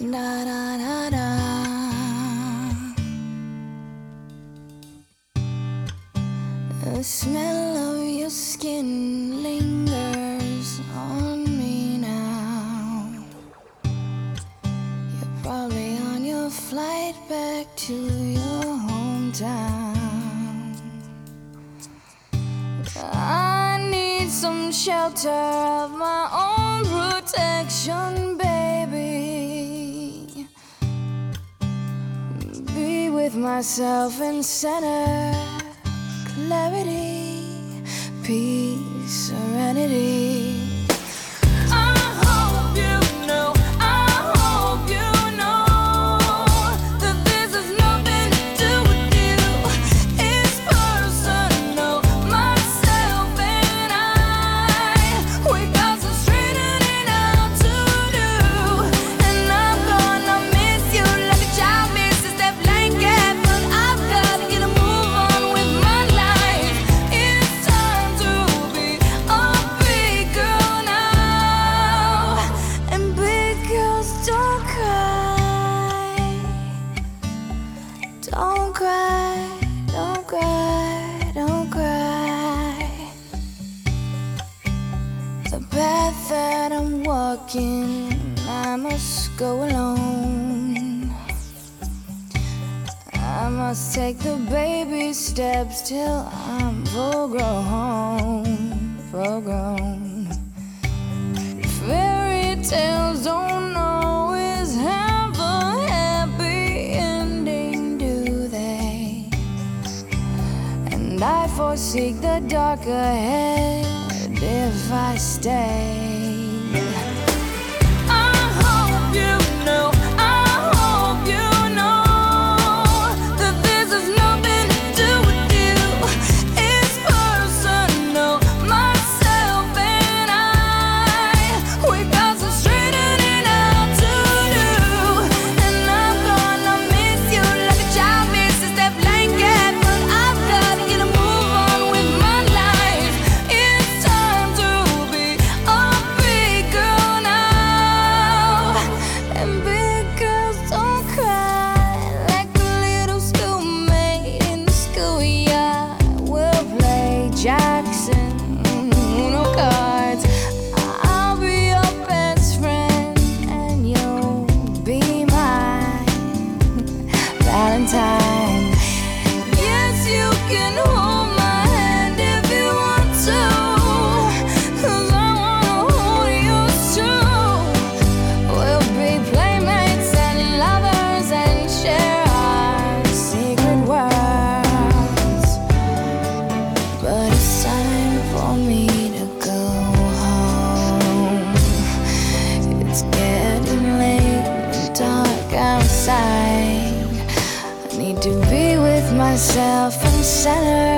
Da da da da. The smell of your skin lingers on me now. You're probably on your flight back to your hometown. I need some shelter of my own protection, baby. Be with myself in center, clarity, peace, serenity. Don't cry, don't cry, don't cry. The path that I'm walking, I must go alone. I must take the baby steps till I'm full grown, full grown. Fairy tales don't always have a happy ending, do they? And I forsake the dark ahead if I stay. Jackson, Uno cards. I'll be your best friend and you'll be my Valentine. Yes, you can hold my hand if you want to, 'cause I wanna hold yours too. We'll be playmates and lovers and share our secret worlds. But it's time for me to go home. It's getting late and dark outside. I need to be with myself in center.